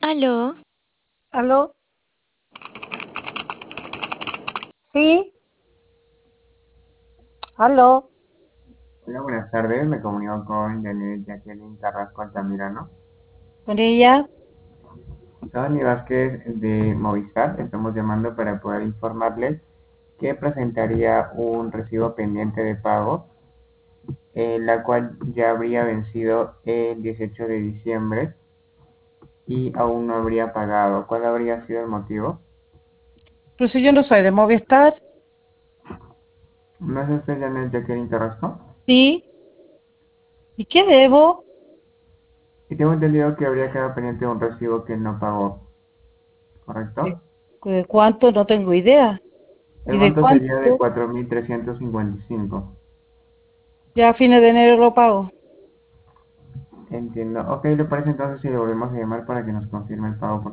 Aló, ¿Aló? ¿Sí? ¿Aló? Hola, buenas tardes. Me comunico con Janet Jacqueline Carrasco Altamirano. ¿Con ella? Soy Vázquez de Movistar. Estamos llamando para poder informarles que presentaría un recibo pendiente de pago, la cual ya habría vencido el 18 de diciembre y aún no habría pagado. ¿Cuál habría sido el motivo? Pero si yo no soy de Movistar. ¿No es usted Janet Jacqueline Carrasco? ¿Sí? ¿Y qué debo? Y tengo entendido que habría quedado pendiente un recibo que no pagó, ¿De, ¿correcto? de cuánto? No tengo idea. El ¿Y de monto sería de cuánto? 4.355. Ya a fines de enero lo pago. Entiendo. Ok, ¿le parece entonces si le volvemos a llamar para que nos confirme el pago, por